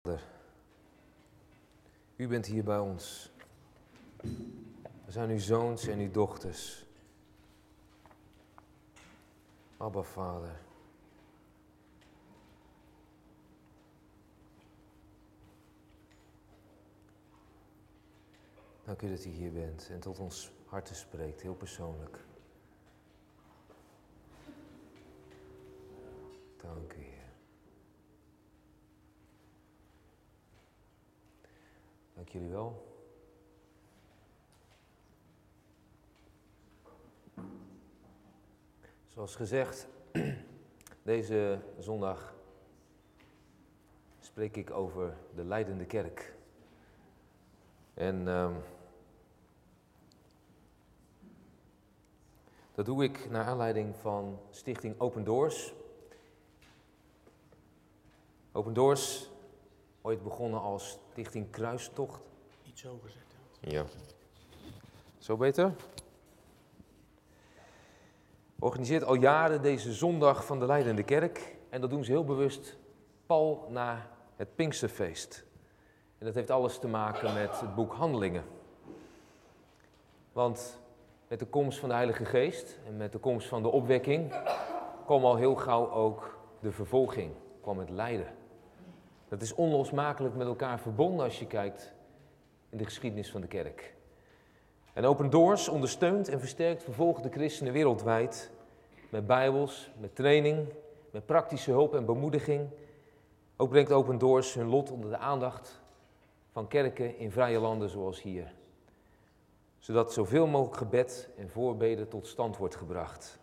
Vader, u bent hier bij ons. We zijn uw zoons en uw dochters. Abba, Vader. Dank u dat u hier bent en tot ons harten spreekt, heel persoonlijk. Dank u, Heer. Dank jullie wel. Zoals gezegd, deze zondag spreek ik over de lijdende kerk. En dat doe ik naar aanleiding van Stichting Open Doors. Open Doors, ooit begonnen als Stichting Kruistocht. Iets hoger zetten. Ja. Zo beter? Organiseert al jaren deze zondag van de lijdende kerk. En dat doen ze heel bewust pal na het Pinksterfeest. En dat heeft alles te maken met het boek Handelingen. Want met de komst van de Heilige Geest en met de komst van de opwekking kwam al heel gauw ook de vervolging, kwam het lijden. Dat is onlosmakelijk met elkaar verbonden als je kijkt in de geschiedenis van de kerk. En Open Doors ondersteunt en versterkt vervolgde christenen wereldwijd met bijbels, met training, met praktische hulp en bemoediging. Ook brengt Open Doors hun lot onder de aandacht van kerken in vrije landen zoals hier. Zodat zoveel mogelijk gebed en voorbeden tot stand wordt gebracht.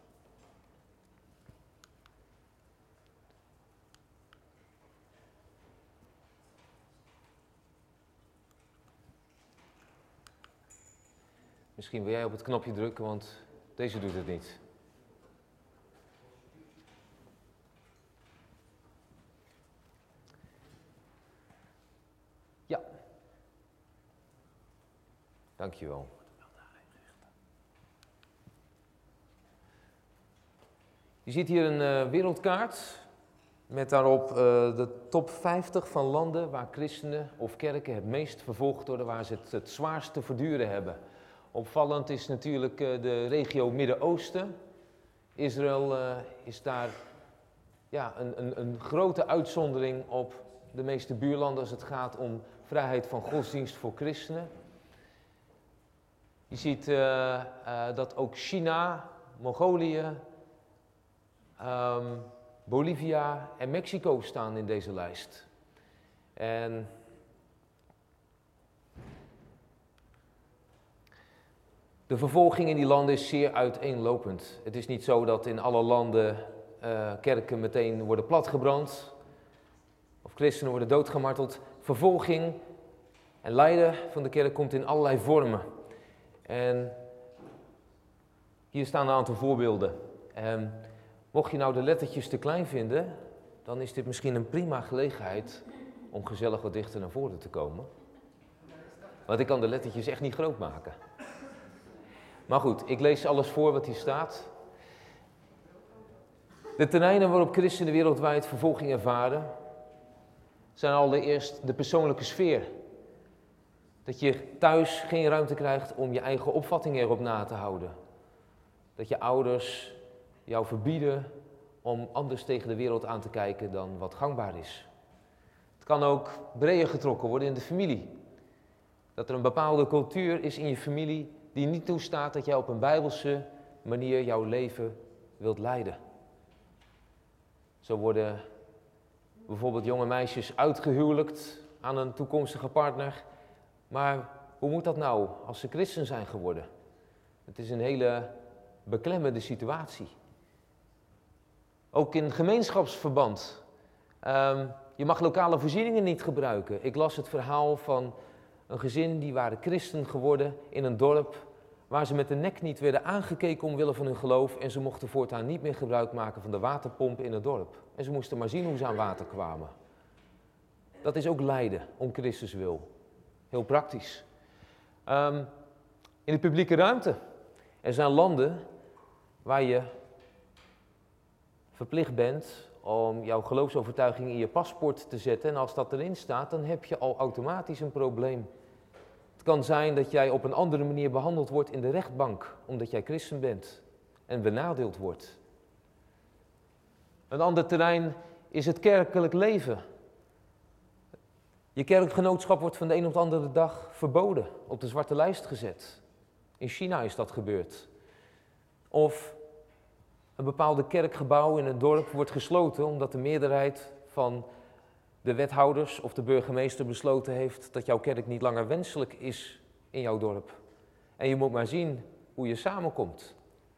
Misschien wil jij op het knopje drukken, want deze doet het niet. Ja. Dankjewel. Je ziet hier een wereldkaart met daarop de top 50 van landen waar christenen of kerken het meest vervolgd worden, waar ze het zwaarst te verduren hebben. Opvallend is natuurlijk de regio Midden-Oosten. Israël is daar een grote uitzondering op de meeste buurlanden als het gaat om vrijheid van godsdienst voor christenen. Je ziet dat ook China, Mongolië, Bolivia en Mexico staan in deze lijst. En de vervolging in die landen is zeer uiteenlopend. Het is niet zo dat in alle landen kerken meteen worden platgebrand of christenen worden doodgemarteld. Vervolging en lijden van de kerk komt in allerlei vormen. En hier staan een aantal voorbeelden. Mocht je nou de lettertjes te klein vinden, dan is dit misschien een prima gelegenheid om gezellig wat dichter naar voren te komen. Want ik kan de lettertjes echt niet groot maken. Maar goed, ik lees alles voor wat hier staat. De terreinen waarop christenen wereldwijd vervolging ervaren, zijn allereerst de persoonlijke sfeer. Dat je thuis geen ruimte krijgt om je eigen opvatting erop na te houden. Dat je ouders jou verbieden om anders tegen de wereld aan te kijken dan wat gangbaar is. Het kan ook breder getrokken worden in de familie. Dat er een bepaalde cultuur is in je familie die niet toestaat dat jij op een bijbelse manier jouw leven wilt leiden. Zo worden bijvoorbeeld jonge meisjes uitgehuwelijkt aan een toekomstige partner. Maar hoe moet dat nou als ze christen zijn geworden? Het is een hele beklemmende situatie. Ook in gemeenschapsverband. Je mag lokale voorzieningen niet gebruiken. Ik las het verhaal van een gezin die waren christen geworden in een dorp waar ze met de nek niet werden aangekeken omwille van hun geloof en ze mochten voortaan niet meer gebruik maken van de waterpomp in het dorp. En ze moesten maar zien hoe ze aan water kwamen. Dat is ook lijden om Christus wil. Heel praktisch. In de publieke ruimte. Er zijn landen waar je verplicht bent om jouw geloofsovertuiging in je paspoort te zetten. En als dat erin staat, dan heb je al automatisch een probleem. Het kan zijn dat jij op een andere manier behandeld wordt in de rechtbank, omdat jij christen bent en benadeeld wordt. Een ander terrein is het kerkelijk leven. Je kerkgenootschap wordt van de een op de andere dag verboden, op de zwarte lijst gezet. In China is dat gebeurd. Of een bepaalde kerkgebouw in een dorp wordt gesloten omdat de meerderheid van de wethouders of de burgemeester besloten heeft dat jouw kerk niet langer wenselijk is in jouw dorp. En je moet maar zien hoe je samenkomt.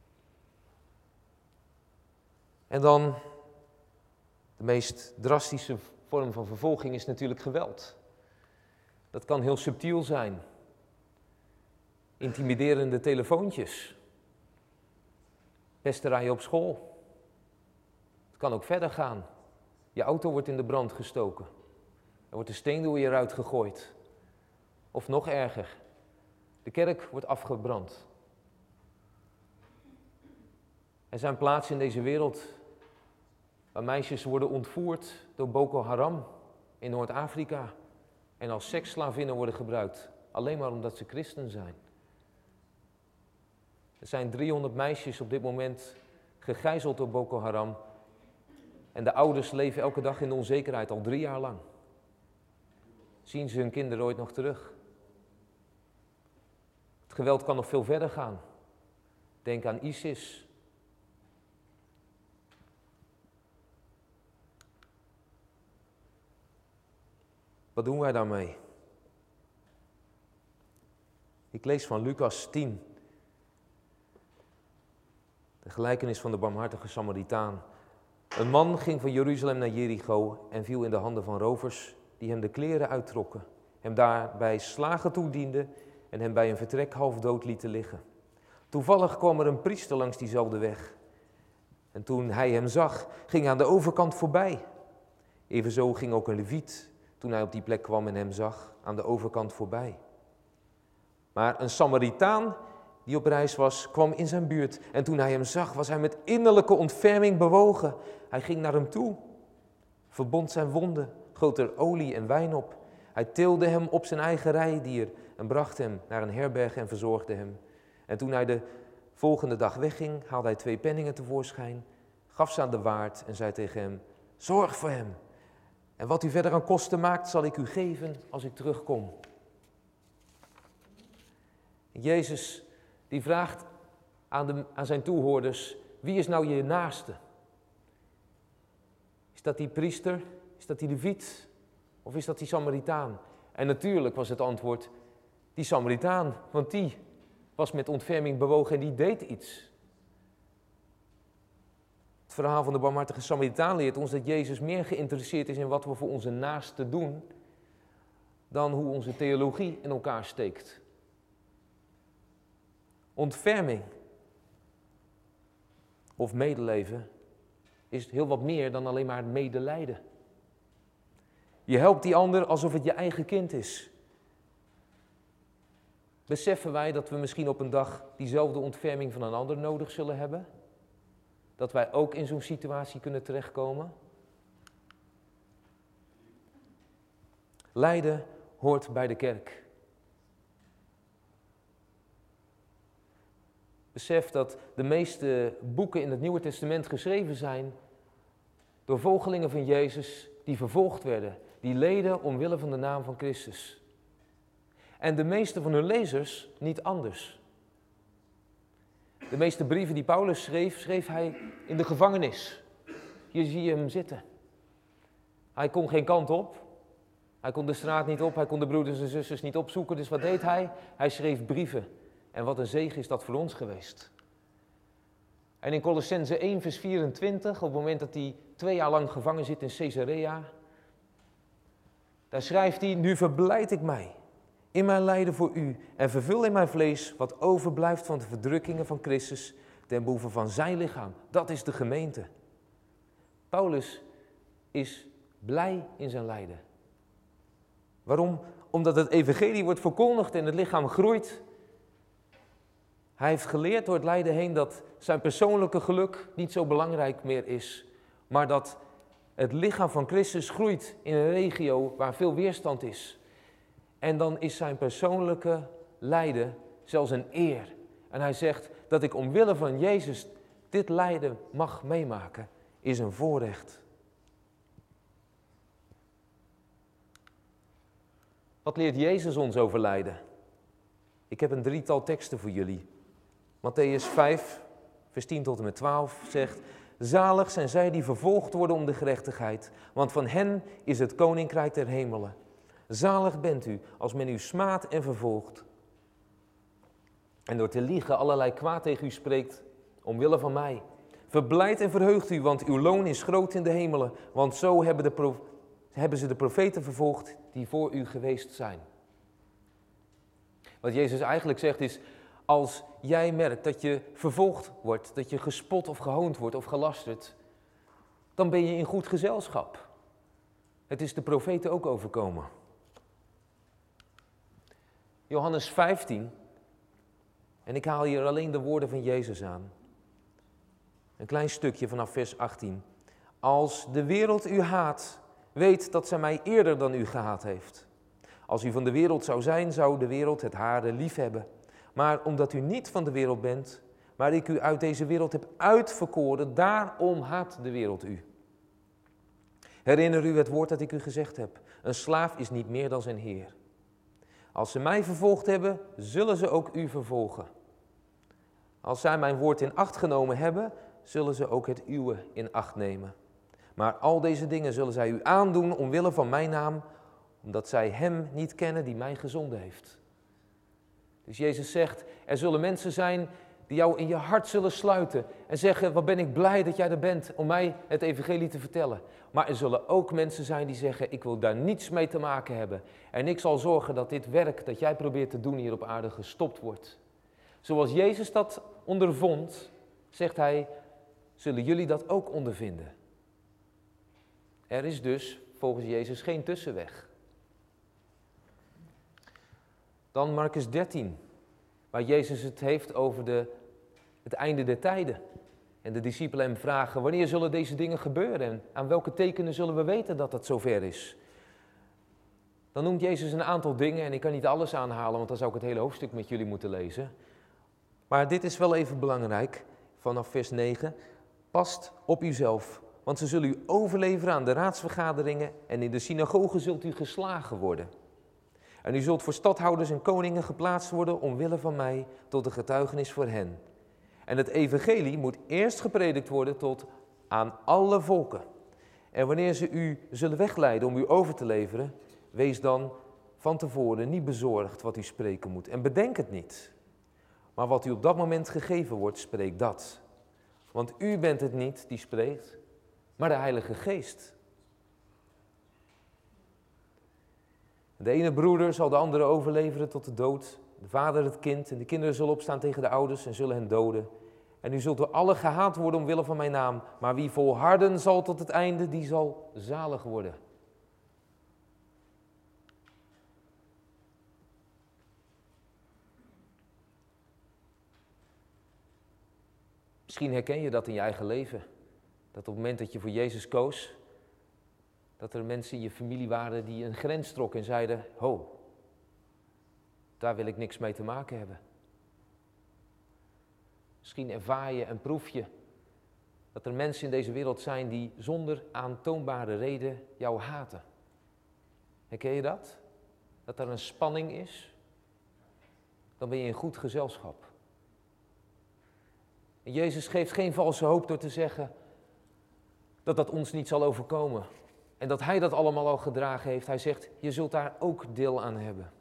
En dan de meest drastische vorm van vervolging is natuurlijk geweld. Dat kan heel subtiel zijn. Intimiderende telefoontjes. Pesterij op school. Het kan ook verder gaan. Je auto wordt in de brand gestoken. Er wordt een steen door je ruit gegooid. Of nog erger, de kerk wordt afgebrand. Er zijn plaatsen in deze wereld waar meisjes worden ontvoerd door Boko Haram in Noord-Afrika en als seksslavinnen worden gebruikt, alleen maar omdat ze christen zijn. Er zijn 300 meisjes op dit moment gegijzeld door Boko Haram en de ouders leven elke dag in de onzekerheid, al 3 jaar lang. Zien ze hun kinderen ooit nog terug? Het geweld kan nog veel verder gaan. Denk aan ISIS. Wat doen wij daarmee? Ik lees van Lucas 10. De gelijkenis van de barmhartige Samaritaan. Een man ging van Jeruzalem naar Jericho en viel in de handen van rovers die hem de kleren uittrokken, hem daarbij slagen toedienden en hem bij een vertrek half dood lieten liggen. Toevallig kwam er een priester langs diezelfde weg. En toen hij hem zag, ging hij aan de overkant voorbij. Evenzo ging ook een leviet, toen hij op die plek kwam en hem zag, aan de overkant voorbij. Maar een Samaritaan die op reis was, kwam in zijn buurt. En toen hij hem zag, was hij met innerlijke ontferming bewogen. Hij ging naar hem toe, verbond zijn wonden, goot er olie en wijn op. Hij tilde hem op zijn eigen rijdier en bracht hem naar een herberg en verzorgde hem. En toen hij de volgende dag wegging, haalde hij 2 penningen tevoorschijn, gaf ze aan de waard en zei tegen hem: zorg voor hem. En wat u verder aan kosten maakt, zal ik u geven als ik terugkom. Jezus die vraagt aan zijn toehoorders: wie is nou je naaste? Is dat die priester? Is dat die leviet? Of is dat die Samaritaan? En natuurlijk was het antwoord die Samaritaan, want die was met ontferming bewogen en die deed iets. Het verhaal van de barmhartige Samaritaan leert ons dat Jezus meer geïnteresseerd is in wat we voor onze naaste doen, dan hoe onze theologie in elkaar steekt. Ontferming of medeleven is heel wat meer dan alleen maar medelijden. Je helpt die ander alsof het je eigen kind is. Beseffen wij dat we misschien op een dag diezelfde ontferming van een ander nodig zullen hebben? Dat wij ook in zo'n situatie kunnen terechtkomen? Lijden hoort bij de kerk. Besef dat de meeste boeken in het Nieuwe Testament geschreven zijn door volgelingen van Jezus die vervolgd werden, die leden omwille van de naam van Christus. En de meeste van hun lezers niet anders. De meeste brieven die Paulus schreef hij in de gevangenis. Hier zie je hem zitten. Hij kon geen kant op. Hij kon de straat niet op. Hij kon de broeders en zusters niet opzoeken. Dus wat deed hij? Hij schreef brieven. En wat een zegen is dat voor ons geweest. En in Colossenzen 1 vers 24, op het moment dat hij 2 jaar lang gevangen zit in Caesarea, daar schrijft hij: nu verblijd ik mij in mijn lijden voor u en vervul in mijn vlees wat overblijft van de verdrukkingen van Christus ten behoeve van zijn lichaam. Dat is de gemeente. Paulus is blij in zijn lijden. Waarom? Omdat het evangelie wordt verkondigd en het lichaam groeit. Hij heeft geleerd door het lijden heen dat zijn persoonlijke geluk niet zo belangrijk meer is, maar dat Het lichaam van Christus groeit in een regio waar veel weerstand is. En dan is zijn persoonlijke lijden zelfs een eer. En hij zegt dat ik omwille van Jezus dit lijden mag meemaken, is een voorrecht. Wat leert Jezus ons over lijden? Ik heb een drietal teksten voor jullie. Mattheüs 5, vers 10 tot en met 12 zegt: zalig zijn zij die vervolgd worden om de gerechtigheid, want van hen is het koninkrijk der hemelen. Zalig bent u als men u smaadt en vervolgt en door te liegen allerlei kwaad tegen u spreekt omwille van mij. Verblijd en verheugt u, want uw loon is groot in de hemelen, want zo hebben ze de profeten vervolgd die voor u geweest zijn. Wat Jezus eigenlijk zegt is, als jij merkt dat je vervolgd wordt, dat je gespot of gehoond wordt of gelasterd, dan ben je in goed gezelschap. Het is de profeten ook overkomen. Johannes 15, en ik haal hier alleen de woorden van Jezus aan. Een klein stukje vanaf vers 18. Als de wereld u haat, weet dat zij mij eerder dan u gehaat heeft. Als u van de wereld zou zijn, zou de wereld het hare lief hebben. Maar omdat u niet van de wereld bent, maar ik u uit deze wereld heb uitverkoren, daarom haat de wereld u. Herinner u het woord dat ik u gezegd heb. Een slaaf is niet meer dan zijn heer. Als ze mij vervolgd hebben, zullen ze ook u vervolgen. Als zij mijn woord in acht genomen hebben, zullen ze ook het uwe in acht nemen. Maar al deze dingen zullen zij u aandoen omwille van mijn naam, omdat zij hem niet kennen die mij gezonden heeft. Dus Jezus zegt, er zullen mensen zijn die jou in je hart zullen sluiten en zeggen, wat ben ik blij dat jij er bent om mij het evangelie te vertellen. Maar er zullen ook mensen zijn die zeggen, ik wil daar niets mee te maken hebben. En ik zal zorgen dat dit werk dat jij probeert te doen hier op aarde gestopt wordt. Zoals Jezus dat ondervond, zegt hij, zullen jullie dat ook ondervinden. Er is dus volgens Jezus geen tussenweg. Dan Marcus 13, waar Jezus het heeft over het einde der tijden. En de discipelen hem vragen, wanneer zullen deze dingen gebeuren? En aan welke tekenen zullen we weten dat het zover is? Dan noemt Jezus een aantal dingen, en ik kan niet alles aanhalen, want dan zou ik het hele hoofdstuk met jullie moeten lezen. Maar dit is wel even belangrijk, vanaf vers 9. Past op uzelf, want ze zullen u overleveren aan de raadsvergaderingen en in de synagogen zult u geslagen worden. En u zult voor stadhouders en koningen geplaatst worden omwille van mij tot een getuigenis voor hen. En het evangelie moet eerst gepredikt worden tot aan alle volken. En wanneer ze u zullen wegleiden om u over te leveren, wees dan van tevoren niet bezorgd wat u spreken moet. En bedenk het niet. Maar wat u op dat moment gegeven wordt, spreek dat. Want u bent het niet die spreekt, maar de Heilige Geest. De ene broeder zal de andere overleveren tot de dood, de vader het kind, en de kinderen zullen opstaan tegen de ouders en zullen hen doden. En u zult door allen gehaat worden omwille van mijn naam, maar wie volharden zal tot het einde, die zal zalig worden. Misschien herken je dat in je eigen leven. Dat op het moment dat je voor Jezus koos, dat er mensen in je familie waren die een grens trokken en zeiden, ho, daar wil ik niks mee te maken hebben. Misschien ervaar je en proef je dat er mensen in deze wereld zijn die zonder aantoonbare reden jou haten. Herken je dat? Dat er een spanning is? Dan ben je in goed gezelschap. En Jezus geeft geen valse hoop door te zeggen dat dat ons niet zal overkomen. En dat hij dat allemaal al gedragen heeft. Hij zegt, je zult daar ook deel aan hebben.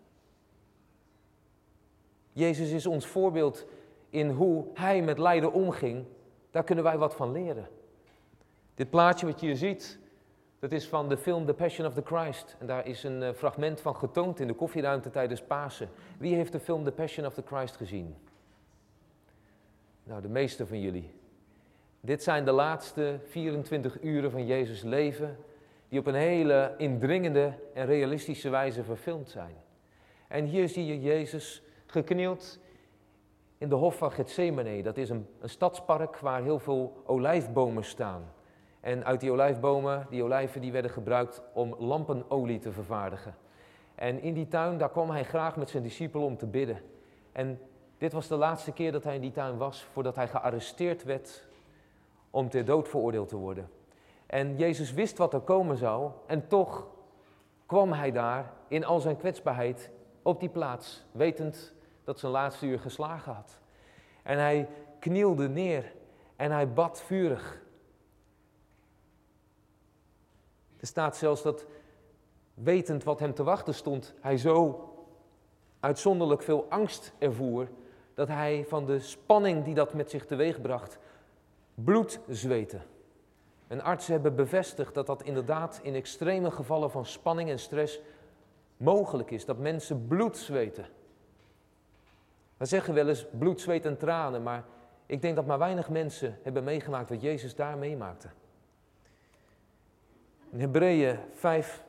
Jezus is ons voorbeeld in hoe hij met lijden omging. Daar kunnen wij wat van leren. Dit plaatje wat je hier ziet, dat is van de film The Passion of the Christ. En daar is een fragment van getoond in de koffieruimte tijdens Pasen. Wie heeft de film The Passion of the Christ gezien? Nou, de meeste van jullie. Dit zijn de laatste 24 uren van Jezus' leven, die op een hele indringende en realistische wijze verfilmd zijn. En hier zie je Jezus geknield in de hof van Gethsemane. Dat is een stadspark waar heel veel olijfbomen staan. En uit die olijfbomen, die olijven, die werden gebruikt om lampenolie te vervaardigen. En in die tuin, daar kwam hij graag met zijn discipelen om te bidden. En dit was de laatste keer dat hij in die tuin was, voordat hij gearresteerd werd om ter dood veroordeeld te worden. En Jezus wist wat er komen zou en toch kwam hij daar in al zijn kwetsbaarheid op die plaats, wetend dat zijn laatste uur geslagen had. En hij knielde neer en hij bad vurig. Er staat zelfs dat, wetend wat hem te wachten stond, hij zo uitzonderlijk veel angst ervoer, dat hij van de spanning die dat met zich teweegbracht, bloed zweette. En artsen hebben bevestigd dat dat inderdaad in extreme gevallen van spanning en stress mogelijk is, dat mensen bloed zweten. We zeggen wel eens bloed, zweet en tranen, maar ik denk dat maar weinig mensen hebben meegemaakt wat Jezus daar meemaakte. In Hebreeën 5,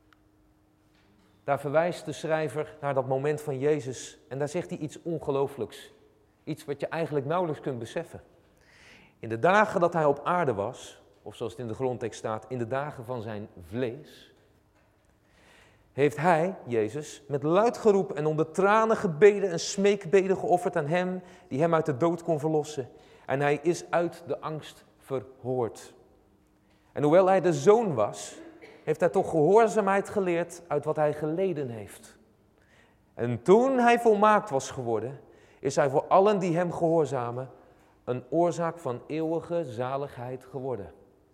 daar verwijst de schrijver naar dat moment van Jezus en daar zegt hij iets ongelooflijks. Iets wat je eigenlijk nauwelijks kunt beseffen. In de dagen dat hij op aarde was, of zoals het in de grondtekst staat, in de dagen van zijn vlees, heeft hij, Jezus, met luid geroep en onder tranen gebeden en smeekbeden geofferd aan hem die hem uit de dood kon verlossen. En hij is uit de angst verhoord. En hoewel hij de zoon was, heeft hij toch gehoorzaamheid geleerd uit wat hij geleden heeft. En toen hij volmaakt was geworden, is hij voor allen die hem gehoorzamen een oorzaak van eeuwige zaligheid geworden.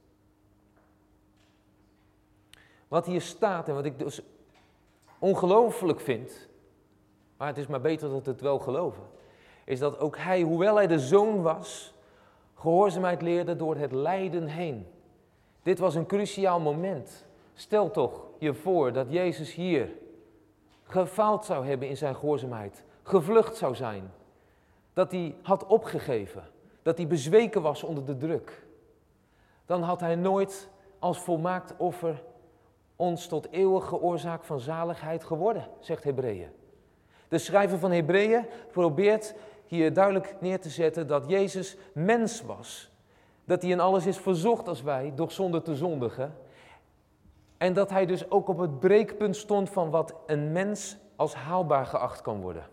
Wat hier staat en wat ik dus ongelooflijk vind, maar het is maar beter dat we het wel geloven, is dat ook hij, hoewel hij de zoon was, gehoorzaamheid leerde door het lijden heen. Dit was een cruciaal moment. Stel toch je voor dat Jezus hier gefaald zou hebben in zijn gehoorzaamheid, gevlucht zou zijn, dat hij had opgegeven, dat hij bezweken was onder de druk. Dan had hij nooit als volmaakt offer ons tot eeuwige oorzaak van zaligheid geworden, zegt Hebreeën. De schrijver van Hebreeën probeert hier duidelijk neer te zetten dat Jezus mens was. Dat hij in alles is verzocht als wij, doch zonder te zondigen. En dat hij dus ook op het breekpunt stond van wat een mens als haalbaar geacht kan worden.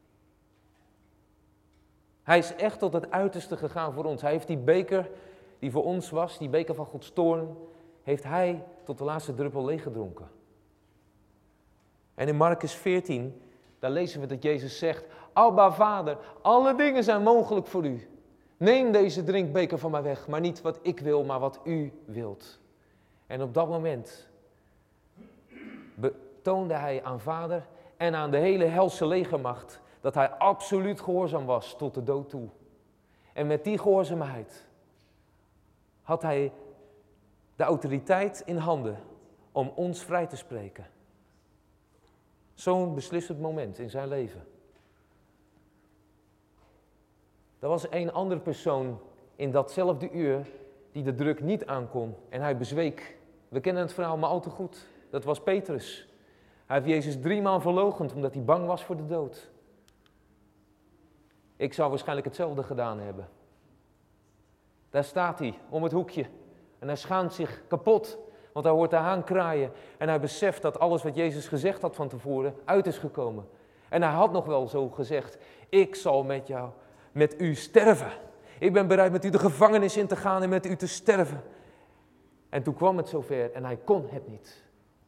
Hij is echt tot het uiterste gegaan voor ons. Hij heeft die beker die voor ons was, die beker van Gods toorn, heeft hij tot de laatste druppel leeggedronken. En in Markus 14, daar lezen we dat Jezus zegt: Abba, Vader, alle dingen zijn mogelijk voor u. Neem deze drinkbeker van mij weg, maar niet wat ik wil, maar wat u wilt. En op dat moment betoonde hij aan Vader en aan de hele helse legermacht dat hij absoluut gehoorzaam was tot de dood toe. En met die gehoorzaamheid had hij de autoriteit in handen om ons vrij te spreken. Zo'n beslissend moment in zijn leven. Er was een andere persoon in datzelfde uur die de druk niet aankon en hij bezweek. We kennen het verhaal maar al te goed. Dat was Petrus. Hij heeft Jezus 3 maal verloochend omdat hij bang was voor de dood. Ik zou waarschijnlijk hetzelfde gedaan hebben. Daar staat hij, om het hoekje. En hij schaamt zich kapot, want hij hoort de haan kraaien. En hij beseft dat alles wat Jezus gezegd had van tevoren uit is gekomen. En hij had nog wel zo gezegd: ik zal met u sterven. Ik ben bereid met u de gevangenis in te gaan en met u te sterven. En toen kwam het zover en hij kon het niet.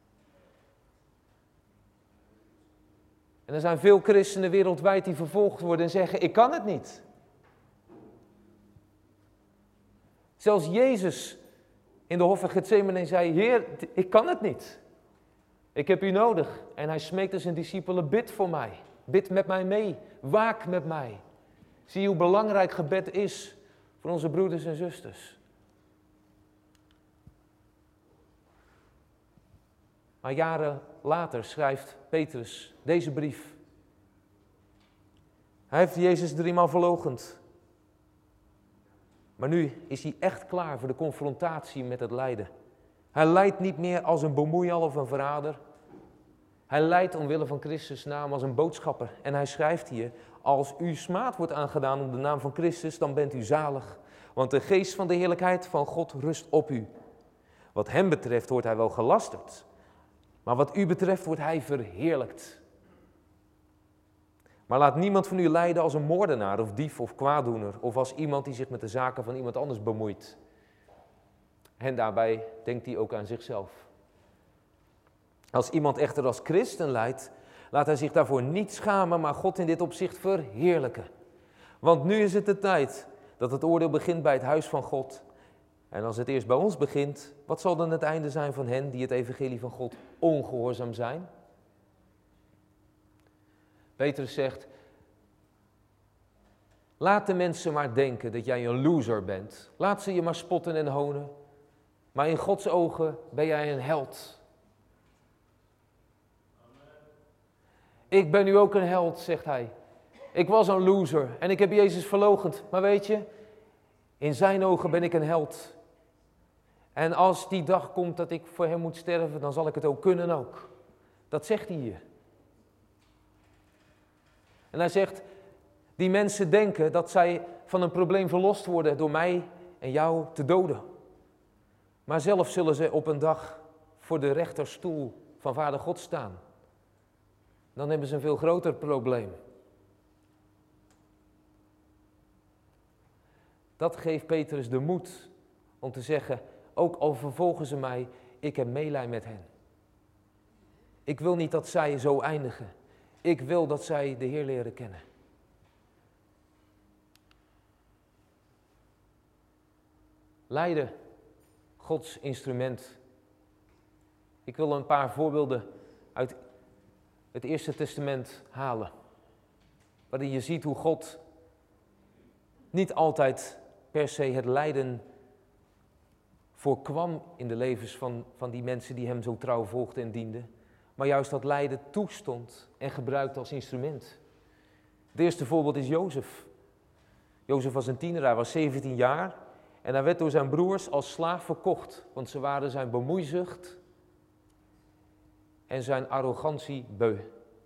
En er zijn veel christenen wereldwijd die vervolgd worden en zeggen: ik kan het niet. Zelfs Jezus in de hof van Getsemane zei: Heer, ik kan het niet. Ik heb u nodig. En hij smeekte zijn discipelen: bid voor mij. Bid met mij mee. Waak met mij. Zie hoe belangrijk gebed is voor onze broeders en zusters. Maar jaren later schrijft Petrus deze brief. Hij heeft Jezus 3 maal verloochend. Maar nu is hij echt klaar voor de confrontatie met het lijden. Hij lijdt niet meer als een bemoeial of een verrader. Hij lijdt omwille van Christus' naam als een boodschapper. En hij schrijft hier: als u smaad wordt aangedaan om de naam van Christus, dan bent u zalig. want de geest van de heerlijkheid van God rust op u. Wat hem betreft wordt hij wel gelasterd, maar wat u betreft wordt hij verheerlijkt. Maar laat niemand van u lijden als een moordenaar of dief of kwaaddoener, of als iemand die zich met de zaken van iemand anders bemoeit. En daarbij denkt hij ook aan zichzelf. Als iemand echter als christen lijdt, laat hij zich daarvoor niet schamen, maar God in dit opzicht verheerlijken. Want nu is het de tijd dat het oordeel begint bij het huis van God. En als het eerst bij ons begint, wat zal dan het einde zijn van hen die het evangelie van God ongehoorzaam zijn? Petrus zegt, laat de mensen maar denken dat jij een loser bent. Laat ze je maar spotten en honen. Maar in Gods ogen ben jij een held. Ik ben nu ook een held, zegt hij. Ik was een loser en ik heb Jezus verloochend. Maar weet je, in zijn ogen ben ik een held. En als die dag komt dat ik voor hem moet sterven, dan zal ik het ook kunnen ook. Dat zegt hij hier. En hij zegt, die mensen denken dat zij van een probleem verlost worden door mij en jou te doden. Maar zelf zullen ze op een dag voor de rechterstoel van Vader God staan. Dan hebben ze een veel groter probleem. Dat geeft Petrus de moed om te zeggen, ook al vervolgen ze mij, ik heb meelij met hen. Ik wil niet dat zij zo eindigen. Ik wil dat zij de Heer leren kennen. Lijden, Gods instrument. Ik wil een paar voorbeelden uit het Eerste Testament halen. Waarin je ziet hoe God niet altijd per se het lijden voorkwam in de levens van die mensen die hem zo trouw volgden en dienden. Maar juist dat lijden toestond en gebruikte als instrument. Het eerste voorbeeld is Jozef. Jozef was een tiener, hij was 17 jaar. En hij werd door zijn broers als slaaf verkocht. Want ze waren zijn bemoeizucht en zijn arrogantie beu.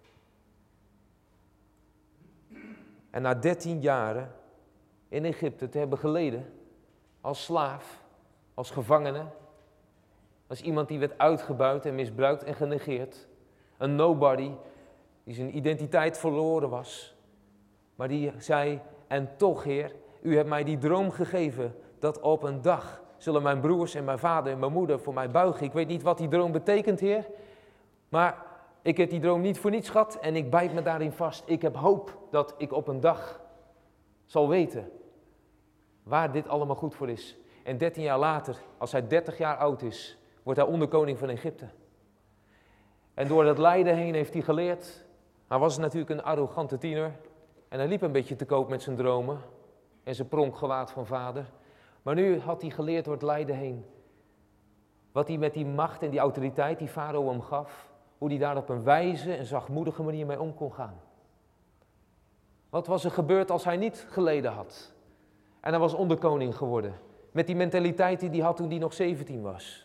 En na 13 jaren in Egypte te hebben geleden, als slaaf, als gevangene, als iemand die werd uitgebuit en misbruikt en genegeerd. Een nobody, die zijn identiteit verloren was. Maar die zei, en toch Heer, u hebt mij die droom gegeven, dat op een dag zullen mijn broers en mijn vader en mijn moeder voor mij buigen. Ik weet niet wat die droom betekent, Heer, maar ik heb die droom niet voor niets gehad en ik bijt me daarin vast. Ik heb hoop dat ik op een dag zal weten waar dit allemaal goed voor is. En 13 jaar later, als hij 30 jaar oud is, wordt hij onderkoning van Egypte. En door dat lijden heen heeft hij geleerd. Hij was natuurlijk een arrogante tiener. En hij liep een beetje te koop met zijn dromen en zijn pronkgewaad van vader. Maar nu had hij geleerd door het lijden heen. Wat hij met die macht en die autoriteit die Farao hem gaf, hoe hij daar op een wijze en zachtmoedige manier mee om kon gaan. Wat was er gebeurd als hij niet geleden had? En hij was onderkoning geworden. Met die mentaliteit die hij had toen hij nog 17 was.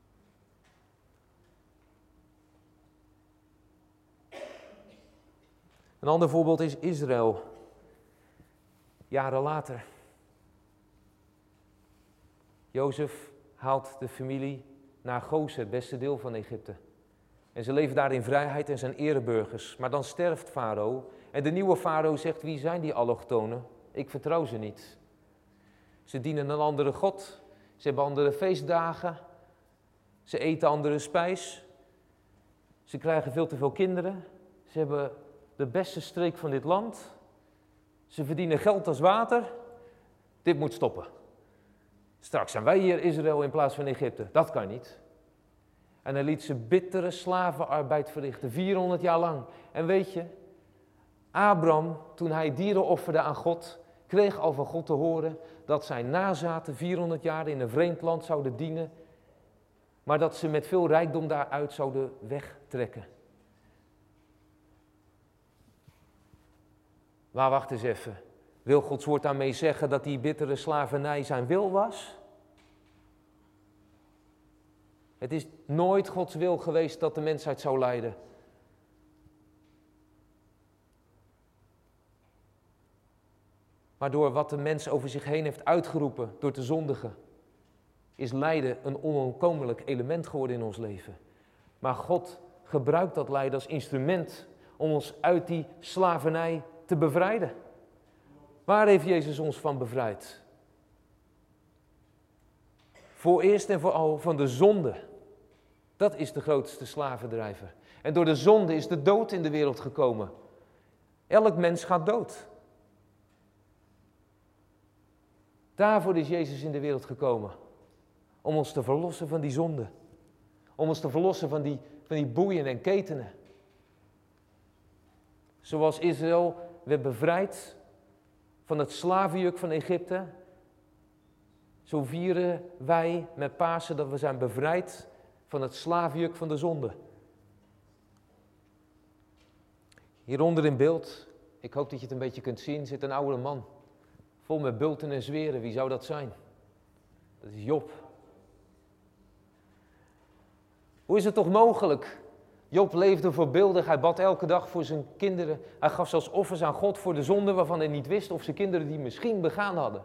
Een ander voorbeeld is Israël. Jaren later. Jozef haalt de familie naar Gozen, het beste deel van Egypte. En ze leven daar in vrijheid en zijn ereburgers. Maar dan sterft Farao. En de nieuwe Farao zegt, wie zijn die allochtonen? Ik vertrouw ze niet. Ze dienen een andere god. Ze hebben andere feestdagen. Ze eten andere spijs. Ze krijgen veel te veel kinderen. Ze hebben de beste streek van dit land. Ze verdienen geld als water. Dit moet stoppen. Straks zijn wij hier Israël in plaats van Egypte. Dat kan niet. En hij liet ze bittere slavenarbeid verrichten, 400 jaar lang. En weet je, Abraham, toen hij dieren offerde aan God, kreeg al van God te horen dat zijn nazaten 400 jaar in een vreemd land zouden dienen, maar dat ze met veel rijkdom daaruit zouden wegtrekken. Maar wacht eens even, wil Gods woord daarmee zeggen dat die bittere slavernij zijn wil was? Het is nooit Gods wil geweest dat de mensheid zou lijden. Maar door wat de mens over zich heen heeft uitgeroepen, door te zondigen, is lijden een onontkomelijk element geworden in ons leven. Maar God gebruikt dat lijden als instrument om ons uit die slavernij te bevrijden. Waar heeft Jezus ons van bevrijd? Voor eerst en vooral van de zonde. Dat is de grootste slavendrijver. En door de zonde is de dood in de wereld gekomen. Elk mens gaat dood. Daarvoor is Jezus in de wereld gekomen. Om ons te verlossen van die zonde. Om ons te verlossen van die boeien en ketenen. Zoals Israël werd bevrijd van het slavenjuk van Egypte. Zo vieren wij met Pasen dat we zijn bevrijd van het slavenjuk van de zonde. Hieronder in beeld, ik hoop dat je het een beetje kunt zien, zit een oude man. Vol met bulten en zweren. Wie zou dat zijn? Dat is Job. Hoe is het toch mogelijk? Job leefde voorbeeldig, hij bad elke dag voor zijn kinderen. Hij gaf zelfs offers aan God voor de zonde waarvan hij niet wist of zijn kinderen die misschien begaan hadden.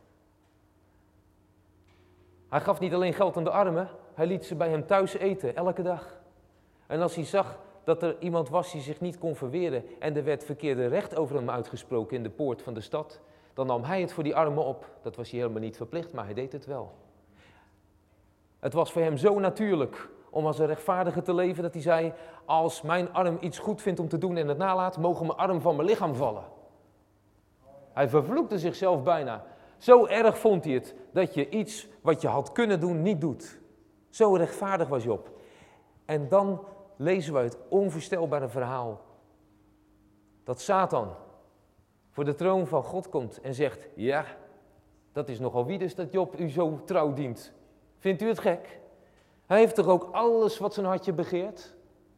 Hij gaf niet alleen geld aan de armen, hij liet ze bij hem thuis eten, elke dag. En als hij zag dat er iemand was die zich niet kon verweren en er werd verkeerde recht over hem uitgesproken in de poort van de stad, dan nam hij het voor die armen op. Dat was hij helemaal niet verplicht, maar hij deed het wel. Het was voor hem zo natuurlijk om als een rechtvaardige te leven dat hij zei, als mijn arm iets goed vindt om te doen en het nalaat, mogen mijn arm van mijn lichaam vallen. Hij vervloekte zichzelf bijna. Zo erg vond hij het dat je iets wat je had kunnen doen niet doet. Zo rechtvaardig was Job. En dan lezen we het onvoorstelbare verhaal dat Satan voor de troon van God komt en zegt, ja, dat is nogal wie dus dat Job u zo trouw dient. Vindt u het gek? Hij heeft toch ook alles wat zijn hartje begeert?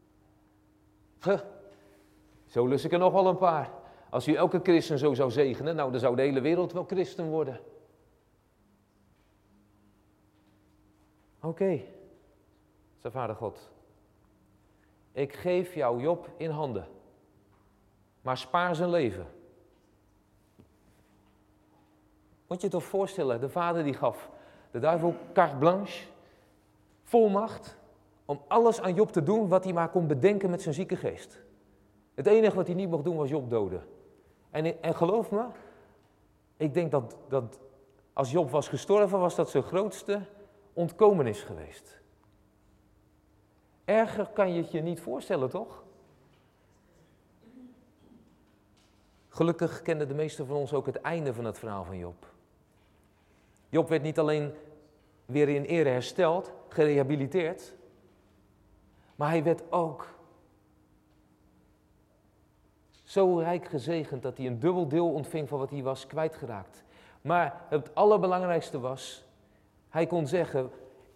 Zo lus ik er nog wel een paar. Als u elke christen zo zou zegenen, nou dan zou de hele wereld wel christen worden. Oké, zei vader God. Ik geef jou Job in handen, maar spaar zijn leven. Moet je je toch voorstellen, de vader die gaf de duivel carte blanche, volmacht, om alles aan Job te doen wat hij maar kon bedenken met zijn zieke geest. Het enige wat hij niet mocht doen was Job doden. En geloof me, ik denk dat als Job was gestorven, was dat zijn grootste ontkomenis geweest. Erger kan je het je niet voorstellen, toch? Gelukkig kenden de meesten van ons ook het einde van het verhaal van Job. Job werd niet alleen weer in ere hersteld, gerehabiliteerd, maar hij werd ook zo rijk gezegend dat hij een dubbel deel ontving van wat hij was kwijtgeraakt. Maar het allerbelangrijkste was, hij kon zeggen,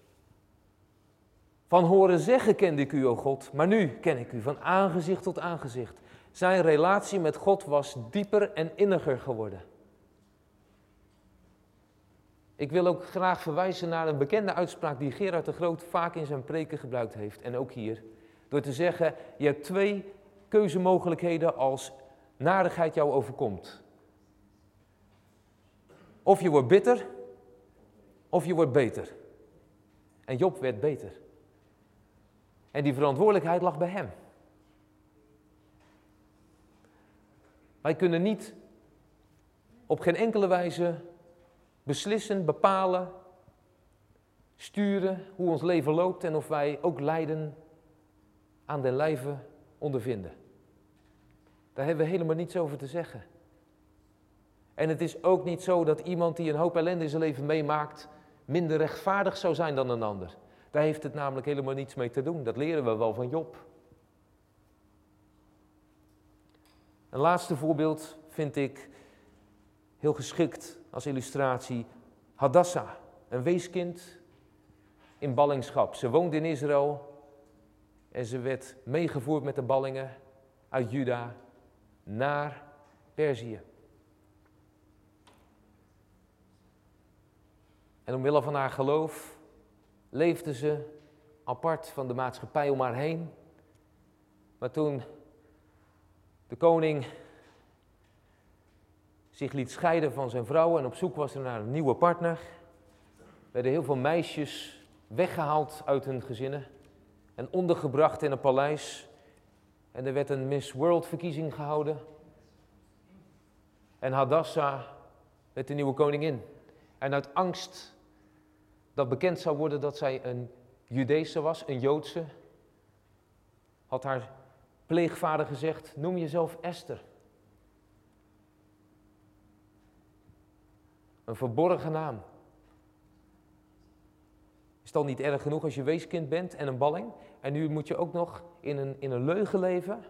van horen zeggen kende ik u, o God, maar nu ken ik u van aangezicht tot aangezicht. Zijn relatie met God was dieper en inniger geworden. Ik wil ook graag verwijzen naar een bekende uitspraak die Gerard de Groot vaak in zijn preken gebruikt heeft, en ook hier. Door te zeggen, je hebt twee keuzemogelijkheden als narigheid jou overkomt. Of je wordt bitter, of je wordt beter. En Job werd beter. En die verantwoordelijkheid lag bij hem. Wij kunnen niet op geen enkele wijze beslissen, bepalen, sturen hoe ons leven loopt en of wij ook lijden aan den lijve ondervinden. Daar hebben we helemaal niets over te zeggen. En het is ook niet zo dat iemand die een hoop ellende in zijn leven meemaakt minder rechtvaardig zou zijn dan een ander. Daar heeft het namelijk helemaal niets mee te doen. Dat leren we wel van Job. Een laatste voorbeeld vind ik heel geschikt als illustratie. Hadassa, een weeskind in ballingschap. Ze woonde in Israël en ze werd meegevoerd met de ballingen uit Juda naar Perzië. En omwille van haar geloof leefde ze apart van de maatschappij om haar heen. Maar toen de koning zich liet scheiden van zijn vrouw en op zoek was naar een nieuwe partner. Er werden heel veel meisjes weggehaald uit hun gezinnen en ondergebracht in een paleis. En er werd een Miss World verkiezing gehouden. En Hadassa werd de nieuwe koningin. En uit angst dat bekend zou worden dat zij een Judeese was, een Joodse, had haar pleegvader gezegd, noem jezelf Esther. Een verborgen naam. Is het al niet erg genoeg als je weeskind bent en een balling? En nu moet je ook nog in een leugen leven?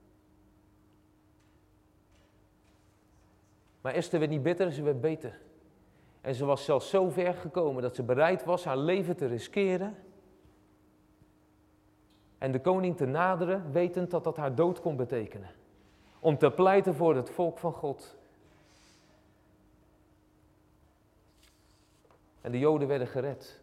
Maar Esther werd niet bitter, ze werd beter. En ze was zelfs zo ver gekomen dat ze bereid was haar leven te riskeren. En de koning te naderen, wetend dat dat haar dood kon betekenen. Om te pleiten voor het volk van God. En de Joden werden gered.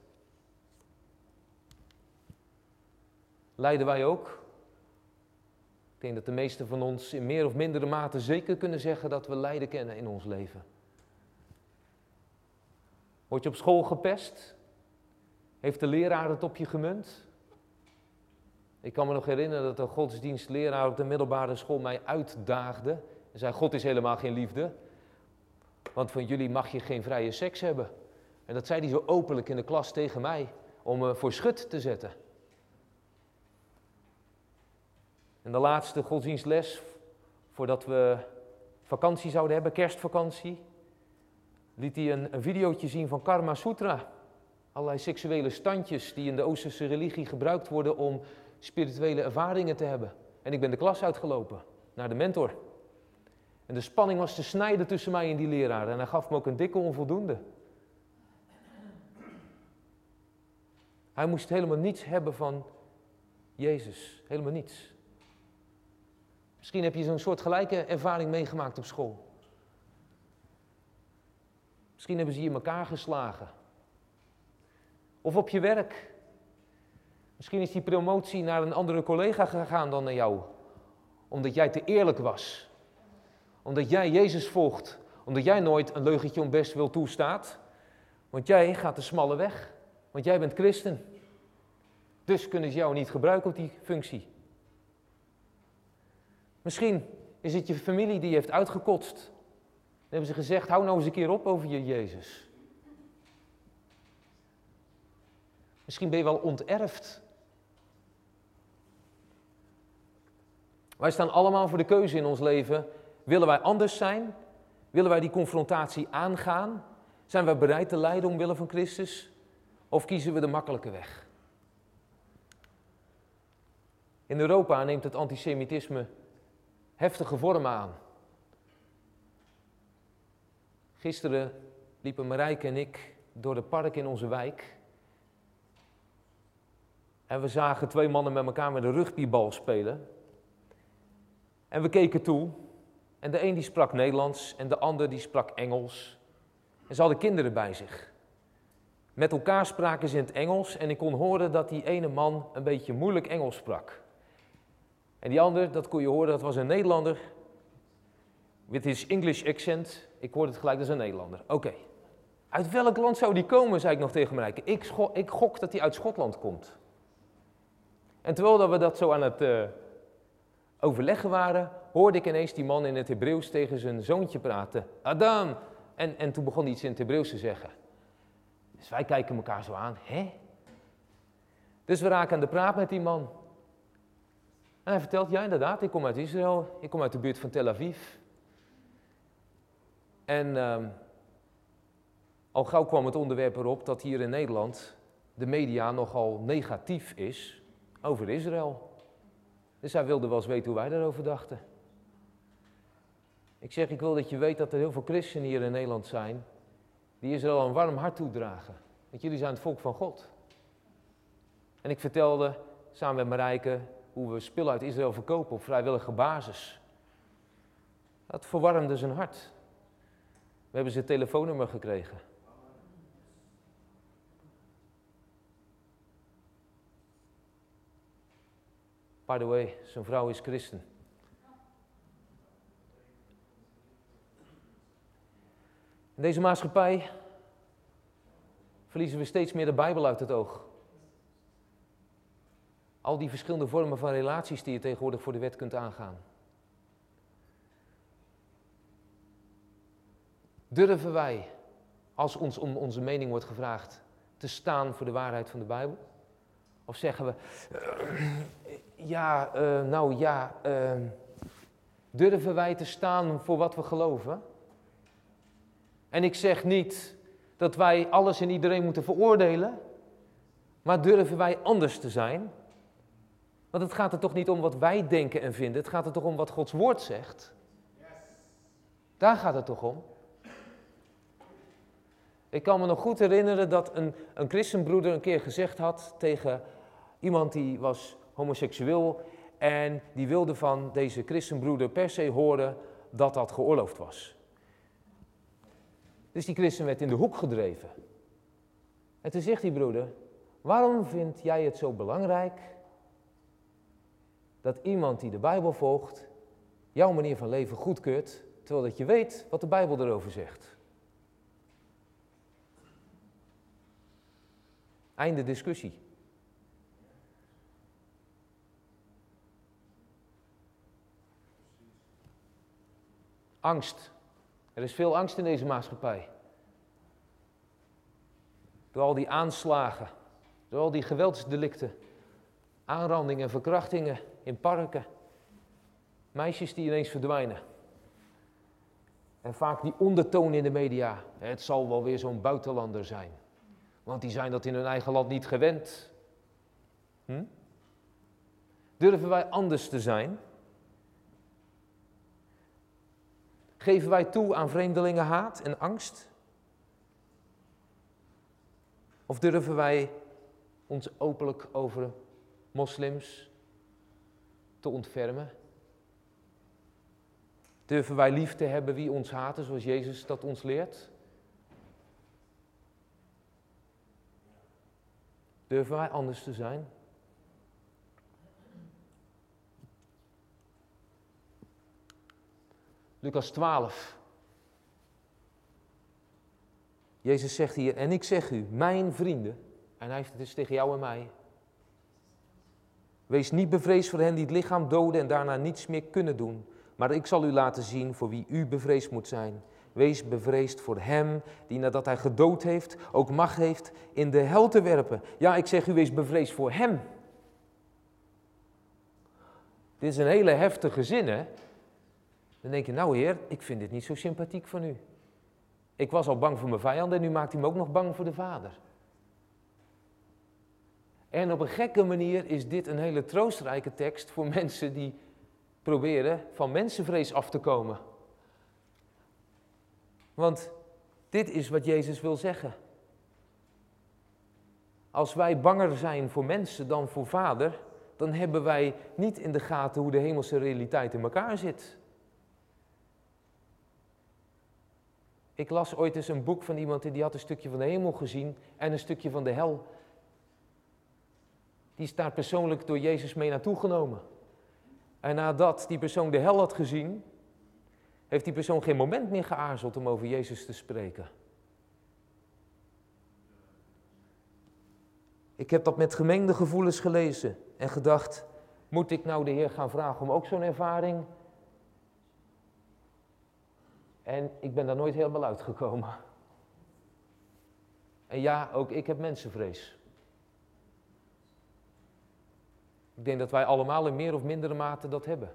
Lijden wij ook? Ik denk dat de meesten van ons in meer of mindere mate zeker kunnen zeggen dat we lijden kennen in ons leven. Word je op school gepest? Heeft de leraar het op je gemunt? Ik kan me nog herinneren dat een godsdienstleraar op de middelbare school mij uitdaagde. En zei, God is helemaal geen liefde. Want van jullie mag je geen vrije seks hebben. En dat zei hij zo openlijk in de klas tegen mij, om me voor schut te zetten. En de laatste godsdienstles, voordat we vakantie zouden hebben, kerstvakantie, liet hij een videootje zien van Karma Sutra. Allerlei seksuele standjes die in de Oosterse religie gebruikt worden om spirituele ervaringen te hebben. En ik ben de klas uitgelopen, naar de mentor. En de spanning was te snijden tussen mij en die leraar. En hij gaf me ook een dikke onvoldoende. Hij moest helemaal niets hebben van Jezus. Helemaal niets. Misschien heb je zo'n soort gelijke ervaring meegemaakt op school. Misschien hebben ze je in elkaar geslagen. Of op je werk. Misschien is die promotie naar een andere collega gegaan dan naar jou. Omdat jij te eerlijk was. Omdat jij Jezus volgt. Omdat jij nooit een leugentje om best wil toestaat. Want jij gaat de smalle weg. Want jij bent christen. Dus kunnen ze jou niet gebruiken op die functie. Misschien is het je familie die je heeft uitgekotst. Dan hebben ze gezegd, hou nou eens een keer op over je Jezus. Misschien ben je wel onterfd. Wij staan allemaal voor de keuze in ons leven. Willen wij anders zijn? Willen wij die confrontatie aangaan? Zijn wij bereid te lijden omwille van Christus? Of kiezen we de makkelijke weg? In Europa neemt het antisemitisme heftige vormen aan. Gisteren liepen Marijke en ik door de park in onze wijk. En we zagen 2 mannen met elkaar met een rugbybal spelen. En we keken toe. En de een die sprak Nederlands en de ander die sprak Engels. En ze hadden kinderen bij zich. Met elkaar spraken ze in het Engels en ik kon horen dat die ene man een beetje moeilijk Engels sprak. En die ander, dat kon je horen, dat was een Nederlander. With his English accent. Ik hoorde het gelijk, dat is een Nederlander. Oké. Uit welk land zou die komen, zei ik nog tegen Marijke. Ik gok dat hij uit Schotland komt. En terwijl dat we dat zo aan het overleggen waren, hoorde ik ineens die man in het Hebreeuws tegen zijn zoontje praten. Adam! En toen begon hij iets in het Hebreeuws te zeggen. Dus wij kijken elkaar zo aan. Hè? Dus we raken aan de praat met die man. En hij vertelt, ja inderdaad, ik kom uit Israël. Ik kom uit de buurt van Tel Aviv. En al gauw kwam het onderwerp erop dat hier in Nederland de media nogal negatief is over Israël. Dus hij wilde wel eens weten hoe wij daarover dachten. Ik zeg, ik wil dat je weet dat er heel veel christenen hier in Nederland zijn die Israël een warm hart toedragen. Want jullie zijn het volk van God. En ik vertelde samen met Marijke hoe we spullen uit Israël verkopen op vrijwillige basis. Dat verwarmde zijn hart. We hebben zijn telefoonnummer gekregen. By the way, zijn vrouw is christen. In deze maatschappij verliezen we steeds meer de Bijbel uit het oog. Al die verschillende vormen van relaties die je tegenwoordig voor de wet kunt aangaan. Durven wij, als ons om onze mening wordt gevraagd, te staan voor de waarheid van de Bijbel? Of zeggen we, durven wij te staan voor wat we geloven? En ik zeg niet dat wij alles en iedereen moeten veroordelen, maar durven wij anders te zijn? Want het gaat er toch niet om wat wij denken en vinden, het gaat er toch om wat Gods woord zegt? Daar gaat het toch om? Ik kan me nog goed herinneren dat een christenbroeder een keer gezegd had tegen iemand die was homoseksueel en die wilde van deze christenbroeder per se horen dat dat geoorloofd was. Dus die christen werd in de hoek gedreven. En toen zegt die broeder, waarom vind jij het zo belangrijk dat iemand die de Bijbel volgt jouw manier van leven goedkeurt, terwijl dat je weet wat de Bijbel erover zegt? Einde discussie. Angst. Er is veel angst in deze maatschappij. Door al die aanslagen, door al die geweldsdelicten, aanrandingen, verkrachtingen in parken, meisjes die ineens verdwijnen. En vaak die ondertoon in de media, het zal wel weer zo'n buitenlander zijn. Want die zijn dat in hun eigen land niet gewend. Durven wij anders te zijn? Geven wij toe aan vreemdelingenhaat en angst? Of durven wij ons openlijk over moslims te ontfermen? Durven wij lief te hebben wie ons haten, zoals Jezus dat ons leert? Durven wij anders te zijn? Lucas 12. Jezus zegt hier, en ik zeg u, mijn vrienden, en hij heeft het dus tegen jou en mij. Wees niet bevreesd voor hen die het lichaam doden en daarna niets meer kunnen doen. Maar ik zal u laten zien voor wie u bevreesd moet zijn. Wees bevreesd voor hem die nadat hij gedood heeft, ook macht heeft in de hel te werpen. Ja, ik zeg u, wees bevreesd voor hem. Dit is een hele heftige zin, hè? Dan denk je, nou heer, ik vind dit niet zo sympathiek van u. Ik was al bang voor mijn vijand en nu maakt hij me ook nog bang voor de Vader. En op een gekke manier is dit een hele troostrijke tekst voor mensen die proberen van mensenvrees af te komen. Want dit is wat Jezus wil zeggen. Als wij banger zijn voor mensen dan voor Vader, dan hebben wij niet in de gaten hoe de hemelse realiteit in elkaar zit. Ik las ooit eens een boek van iemand die had een stukje van de hemel gezien en een stukje van de hel. Die is daar persoonlijk door Jezus mee naartoe genomen. En nadat die persoon de hel had gezien, heeft die persoon geen moment meer geaarzeld om over Jezus te spreken. Ik heb dat met gemengde gevoelens gelezen en gedacht, moet ik nou de Heer gaan vragen om ook zo'n ervaring? En ik ben daar nooit helemaal uitgekomen. En ja, ook ik heb mensenvrees. Ik denk dat wij allemaal in meer of mindere mate dat hebben.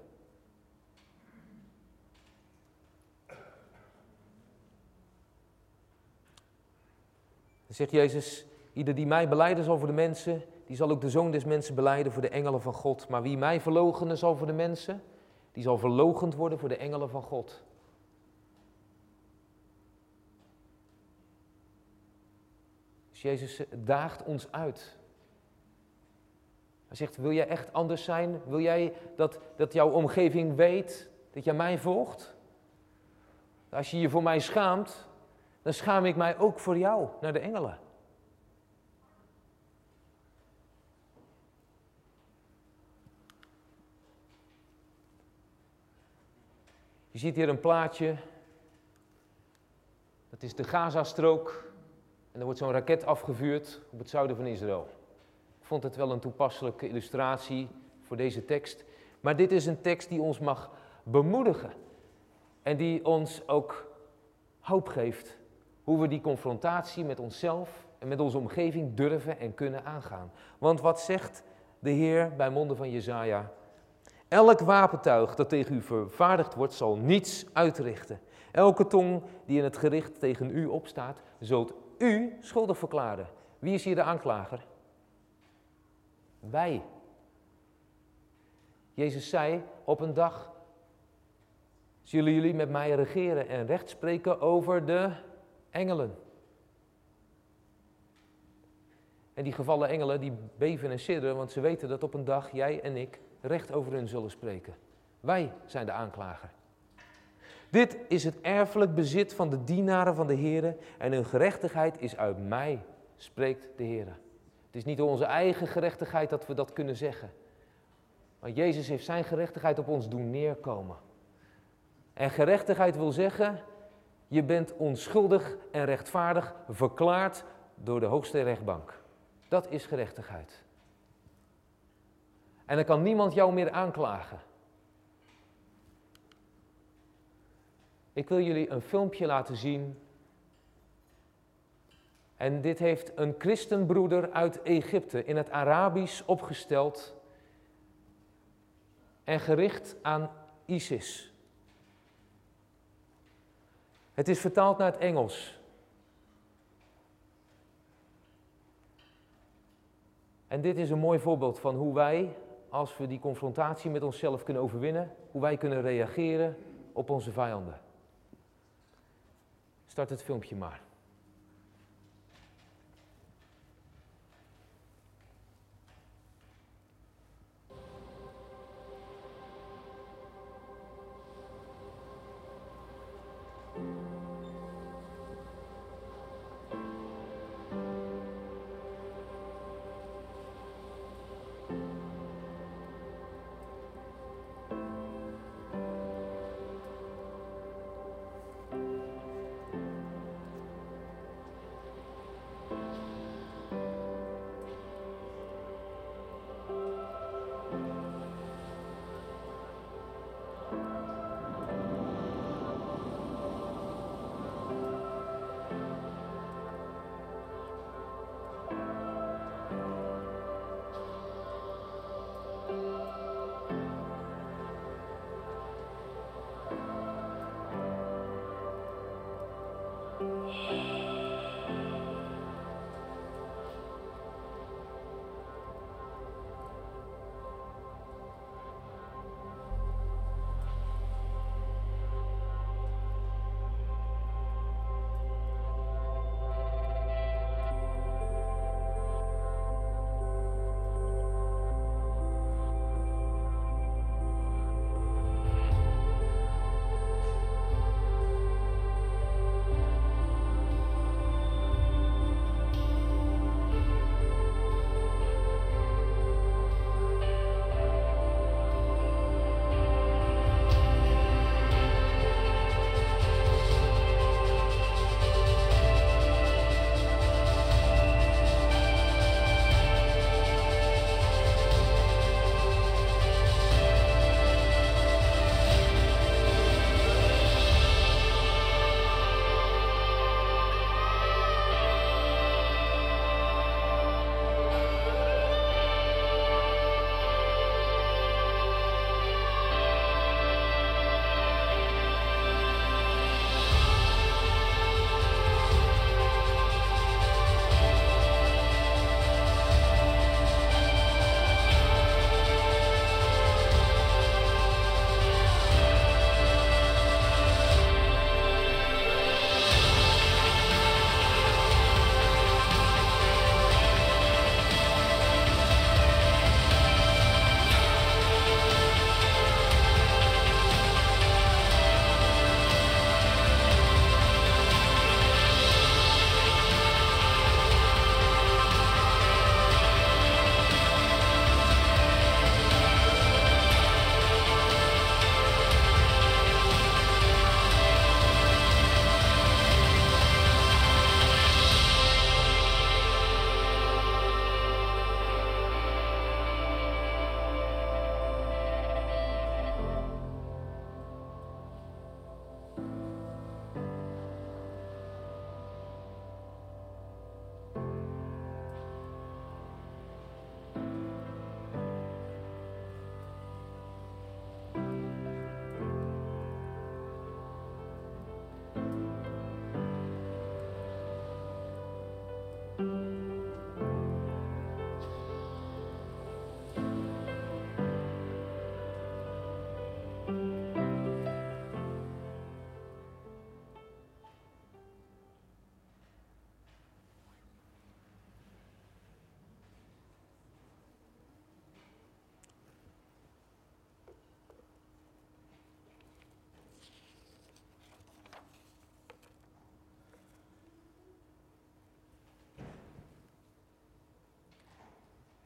Dan zegt Jezus, ieder die mij belijden zal voor de mensen, die zal ook de Zoon des Mensen belijden voor de engelen van God. Maar wie mij verloochenen zal voor de mensen, die zal verloochend worden voor de engelen van God. Dus Jezus daagt ons uit. Hij zegt, wil jij echt anders zijn? Wil jij dat jouw omgeving weet dat jij mij volgt? Als je je voor mij schaamt, dan schaam ik mij ook voor jou naar de engelen. Je ziet hier een plaatje. Dat Het is de Gazastrook en er wordt zo'n raket afgevuurd op het zuiden van Israël. Ik vond het wel een toepasselijke illustratie voor deze tekst. Maar dit is een tekst die ons mag bemoedigen en die ons ook hoop geeft hoe we die confrontatie met onszelf en met onze omgeving durven en kunnen aangaan. Want wat zegt de Heer bij monden van Jesaja? Elk wapentuig dat tegen u vervaardigd wordt, zal niets uitrichten. Elke tong die in het gericht tegen u opstaat, zult u schuldig verklaren. Wie is hier de aanklager? Wij. Jezus zei, op een dag zullen jullie met mij regeren en recht spreken over de engelen. En die gevallen engelen die beven en sidderen, want ze weten dat op een dag jij en ik recht over hun zullen spreken. Wij zijn de aanklager. Dit is het erfelijk bezit van de dienaren van de Heere en hun gerechtigheid is uit mij, spreekt de Heere. Het is niet door onze eigen gerechtigheid dat we dat kunnen zeggen. Maar Jezus heeft zijn gerechtigheid op ons doen neerkomen. En gerechtigheid wil zeggen, je bent onschuldig en rechtvaardig verklaard door de hoogste rechtbank. Dat is gerechtigheid. En dan kan niemand jou meer aanklagen. Ik wil jullie een filmpje laten zien. En dit heeft een christenbroeder uit Egypte in het Arabisch opgesteld en gericht aan ISIS. Het is vertaald naar het Engels. En dit is een mooi voorbeeld van hoe wij, als we die confrontatie met onszelf kunnen overwinnen, hoe wij kunnen reageren op onze vijanden. Start het filmpje maar.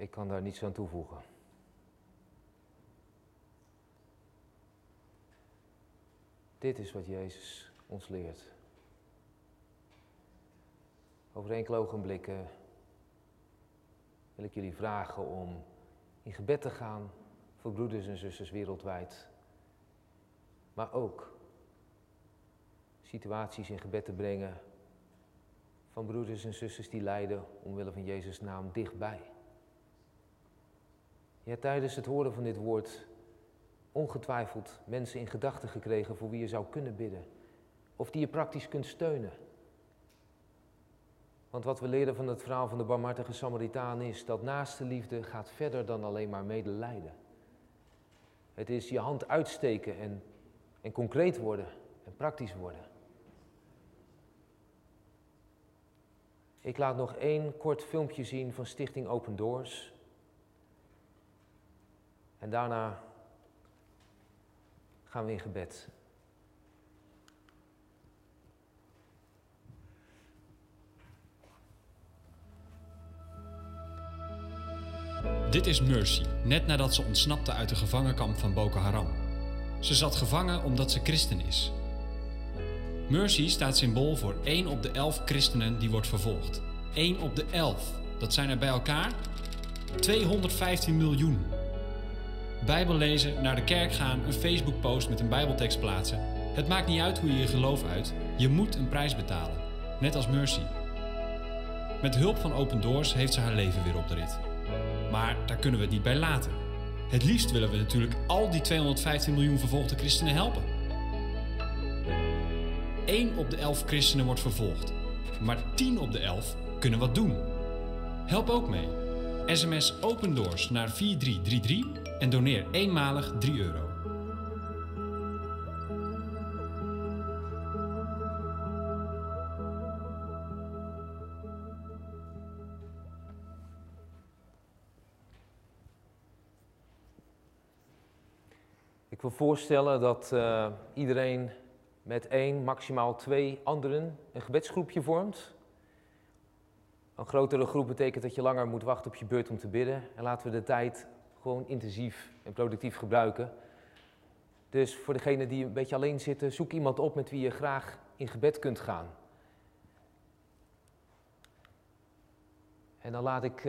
Ik kan daar niets aan toevoegen. Dit is wat Jezus ons leert. Over enkele ogenblikken wil ik jullie vragen om in gebed te gaan voor broeders en zusters wereldwijd. Maar ook situaties in gebed te brengen van broeders en zusters die lijden omwille van Jezus' naam dichtbij. Je hebt tijdens het horen van dit woord ongetwijfeld mensen in gedachten gekregen voor wie je zou kunnen bidden. Of die je praktisch kunt steunen. Want wat we leren van het verhaal van de barmhartige Samaritaan is dat naaste liefde gaat verder dan alleen maar medelijden. Het is je hand uitsteken en concreet worden en praktisch worden. Ik laat nog 1 kort filmpje zien van Stichting Open Doors. En daarna gaan we in gebed. Dit is Mercy, net nadat ze ontsnapte uit de gevangenkamp van Boko Haram. Ze zat gevangen omdat ze christen is. Mercy staat symbool voor 1 op de 11 christenen die wordt vervolgd. 1 op de 11, dat zijn er bij elkaar 215 miljoen. Bijbel lezen, naar de kerk gaan, een Facebook-post met een bijbeltekst plaatsen. Het maakt niet uit hoe je je geloof uit, je moet een prijs betalen. Net als Mercy. Met hulp van Open Doors heeft ze haar leven weer op de rit. Maar daar kunnen we het niet bij laten. Het liefst willen we natuurlijk al die 215 miljoen vervolgde christenen helpen. 1 op de 11 christenen wordt vervolgd. Maar 10 op de 11 kunnen wat doen. Help ook mee. SMS Open Doors naar 4333 en doneer eenmalig €3. Ik wil voorstellen dat iedereen met 1, maximaal 2 anderen een gebedsgroepje vormt. Een grotere groep betekent dat je langer moet wachten op je beurt om te bidden. En laten we de tijd gewoon intensief en productief gebruiken. Dus voor degenen die een beetje alleen zitten, zoek iemand op met wie je graag in gebed kunt gaan. En dan laat ik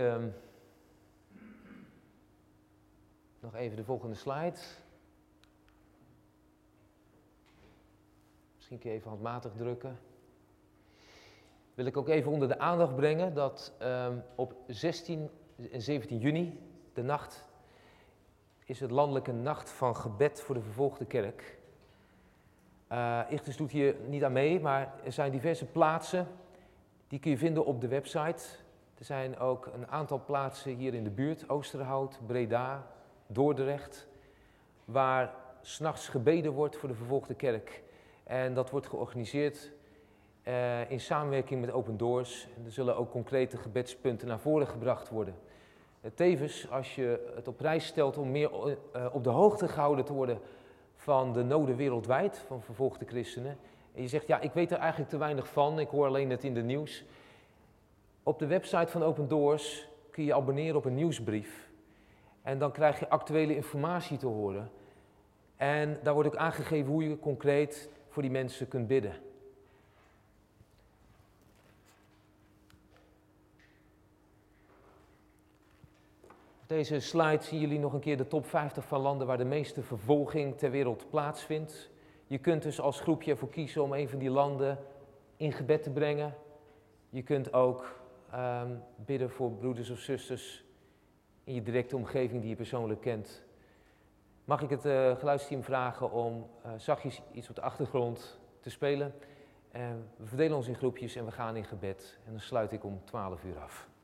nog even de volgende slide. Misschien kun je even handmatig drukken. Wil ik ook even onder de aandacht brengen dat op 16 en 17 juni, de nacht, is het landelijke nacht van gebed voor de vervolgde kerk. Ichthus doet hier niet aan mee, maar er zijn diverse plaatsen, die kun je vinden op de website. Er zijn ook een aantal plaatsen hier in de buurt, Oosterhout, Breda, Dordrecht, waar 's nachts gebeden wordt voor de vervolgde kerk. En dat wordt georganiseerd in samenwerking met Open Doors. En er zullen ook concrete gebedspunten naar voren gebracht worden. Tevens, als je het op prijs stelt om meer op de hoogte gehouden te worden van de noden wereldwijd, van vervolgde christenen. En je zegt, ja, ik weet er eigenlijk te weinig van, ik hoor alleen het in de nieuws. Op de website van Open Doors kun je abonneren op een nieuwsbrief. En dan krijg je actuele informatie te horen. En daar wordt ook aangegeven hoe je concreet voor die mensen kunt bidden. Op deze slide zien jullie nog een keer de top 50 van landen waar de meeste vervolging ter wereld plaatsvindt. Je kunt dus als groepje ervoor kiezen om een van die landen in gebed te brengen. Je kunt ook bidden voor broeders of zusters in je directe omgeving die je persoonlijk kent. Mag ik het geluidsteam vragen om zachtjes iets op de achtergrond te spelen? We verdelen ons in groepjes en we gaan in gebed. En dan sluit ik om 12 uur af.